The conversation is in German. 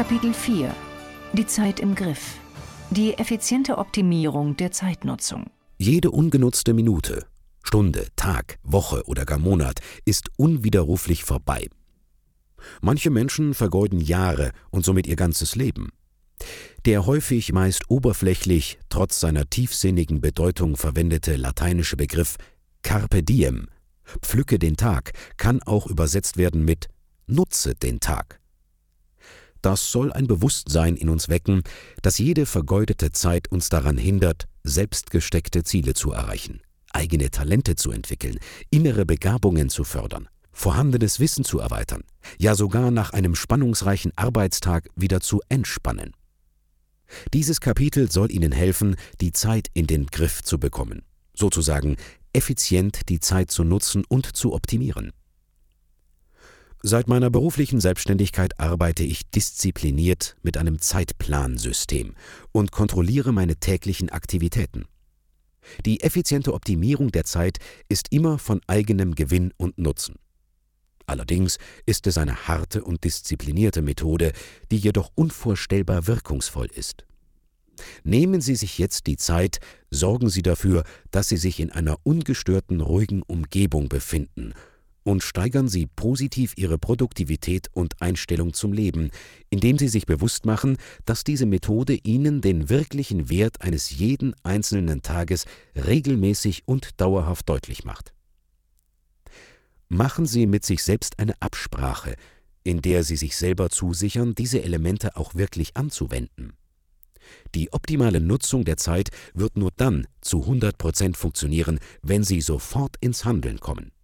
Kapitel 4 – Die Zeit im Griff. Die effiziente Optimierung der Zeitnutzung. Jede ungenutzte Minute, Stunde, Tag, Woche oder gar Monat ist unwiderruflich vorbei. Manche Menschen vergeuden Jahre und somit ihr ganzes Leben. Der häufig meist oberflächlich, trotz seiner tiefsinnigen Bedeutung verwendete lateinische Begriff Carpe diem, pflücke den Tag, kann auch übersetzt werden mit nutze den Tag. Das soll ein Bewusstsein in uns wecken, dass jede vergeudete Zeit uns daran hindert, selbst gesteckte Ziele zu erreichen, eigene Talente zu entwickeln, innere Begabungen zu fördern, vorhandenes Wissen zu erweitern, ja sogar nach einem spannungsreichen Arbeitstag wieder zu entspannen. Dieses Kapitel soll Ihnen helfen, die Zeit in den Griff zu bekommen, sozusagen effizient die Zeit zu nutzen und zu optimieren. Seit meiner beruflichen Selbstständigkeit arbeite ich diszipliniert mit einem Zeitplansystem und kontrolliere meine täglichen Aktivitäten. Die effiziente Optimierung der Zeit ist immer von eigenem Gewinn und Nutzen. Allerdings ist es eine harte und disziplinierte Methode, die jedoch unvorstellbar wirkungsvoll ist. Nehmen Sie sich jetzt die Zeit, sorgen Sie dafür, dass Sie sich in einer ungestörten, ruhigen Umgebung befinden und steigern Sie positiv Ihre Produktivität und Einstellung zum Leben, indem Sie sich bewusst machen, dass diese Methode Ihnen den wirklichen Wert eines jeden einzelnen Tages regelmäßig und dauerhaft deutlich macht. Machen Sie mit sich selbst eine Absprache, in der Sie sich selber zusichern, diese Elemente auch wirklich anzuwenden. Die optimale Nutzung der Zeit wird nur dann zu 100% funktionieren, wenn Sie sofort ins Handeln kommen.